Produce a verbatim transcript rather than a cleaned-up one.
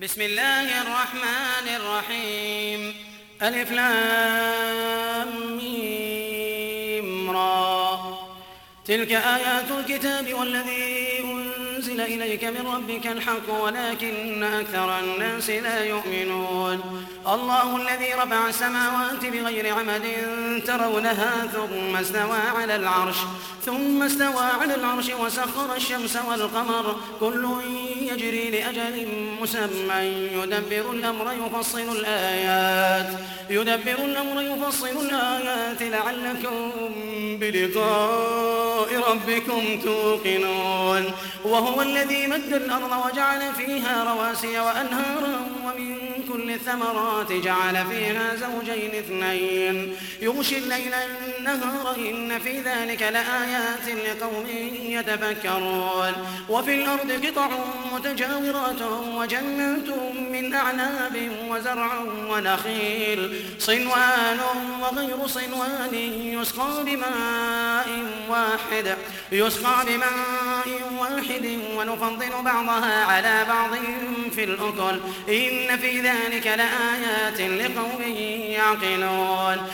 بسم الله الرحمن الرحيم ألف لام ميم را تلك آيات الكتاب والذي أنزل إليك من ربك الحق ولكن أكثر الناس لا يؤمنون الله الذي رفع السماوات بغير عمد ترونها ثم استوى على العرش ثم استوى على العرش وسخر الشمس والقمر كل يجري لأجل مسمى يدبر الأمر يفصل الآيات يدبر الأمر يفصل الآيات لعلكم بلقاء ربكم توقنون وهو الذي مد الأرض وجعل فيها رواسي وأنهارا ومن كل الثمرات جعل فيها زوجين اثنين يغشي الليل النهار إن في ذلك لآيات لقوم يتفكرون وفي الأرض قطع متجاورات وجنات من أعناب وزرع ونخيل صنوان وغير صنوان يسقى بماء واحد يسقى بماء واحد ونفضل بعضها على بعض في الأكل إن في ذلك لآيات لقوم يعقلون